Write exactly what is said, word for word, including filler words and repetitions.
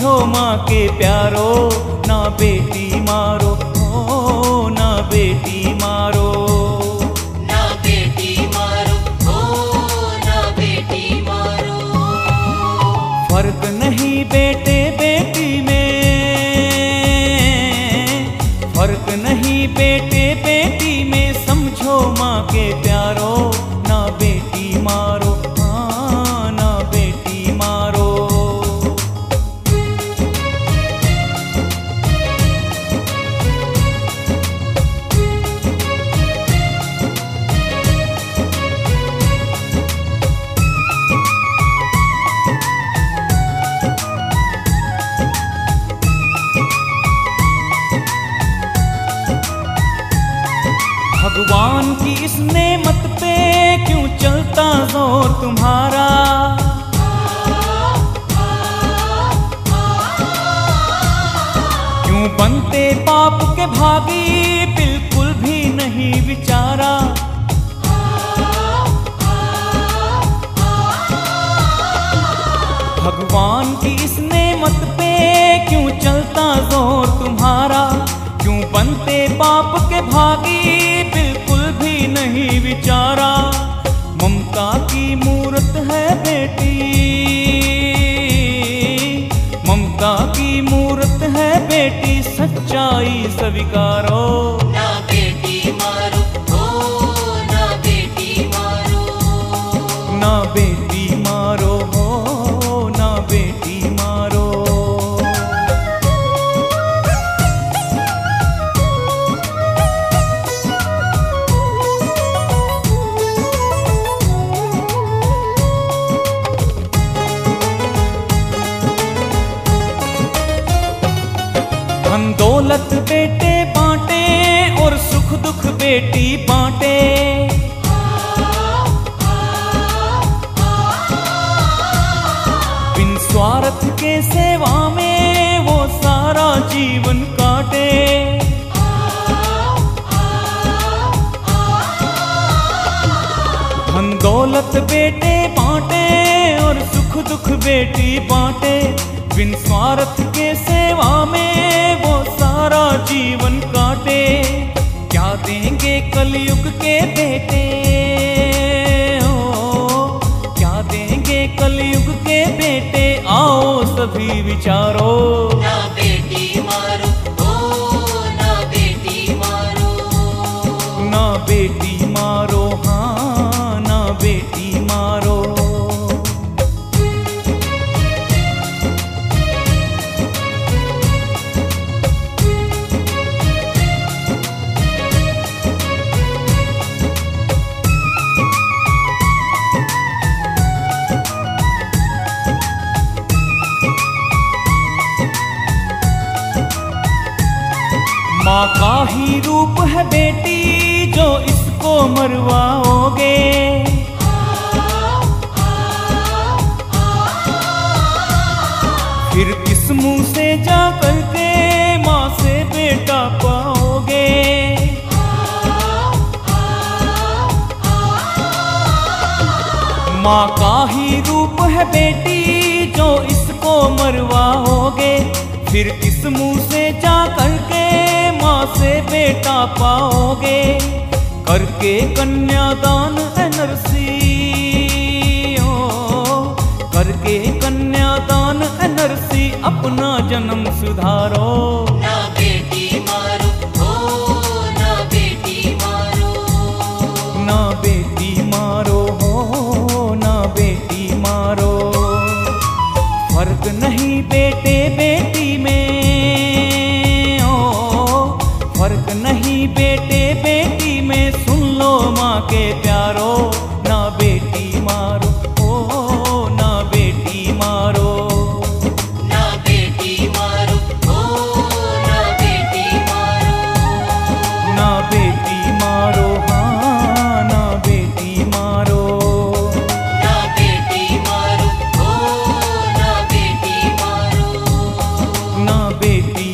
समझो माँ के प्यारो, ना बेटी मारो, ओ ना बेटी मारो, ना बेटी मारो, ओ ना बेटी मारो। फर्क नहीं बेटे बेटी में, फर्क नहीं बेटे बेटी में, समझो माँ के प्यारो, ना बेटी मारो, हाँ ना बेटी मारो। भगवान की इस नेमत पे क्यों चलता जोर तुम्हारा, क्यों बनते पाप के भागी बिल्कुल भी नहीं विचारा। भगवान की इस नेमत पे क्यों चलता जोर तुम्हारा, क्यों बनते पाप के भागी बिल्कुल भी नहीं विचारा। ममता की मूरत है बेटी, ममता की मूरत है बेटी, सच्चाई स्वीकारो, ना बेटी मारो, ओ ना बेटी मारो, ना बेटी मारो, हो ना बेटी मारो। धन दौलत बेटे बांटे और सुख दुख बेटी बांटे, बिन स्वार्थ के सेवा में वो सारा जीवन काटे। धन दौलत बेटे बांटे और सुख दुख बेटी बांटे, बिन स्वार्थ के सेवा में वो सारा जीवन काटे। क्या देंगे कलयुग के बेटे, ओ क्या देंगे कलयुग के बेटे, आओ सभी विचारो, ना बेटी मारो, ओ ना बेटी मारो, ना बेटी मारो, हाँ ना बेटी मारो। माँ का ही रूप है बेटी जो इसको मरवाओगे, फिर किस मुंह से जा करके माँ से बेटा पाओगे। माँ का ही रूप है बेटी जो इसको मरवाओगे, फिर किस मुंह से जा करके माँ से बेटा पाओगे। करके कन्यादान है नरसी, ओ करके कन्यादान है नरसी, अपना जन्म सुधारो, ना बेटी मारो, ओ ना बेटी मारो, ना बेटी मारो, हो ना बेटी मारो। फर्क नहीं बेटे बेटी में, ओ फर्क नहीं बेटे बेटी में, सुन लो माँ के प्यारो, ना बेटी मारो, ओ ना बेटी मारो, ना बेटी मारो, ओ ना बेटी मारो, ना बेटी मारो, हाँ ना बेटी मारो, ना बेटी मारो, ओ ना बेटी मारो, ना बेटी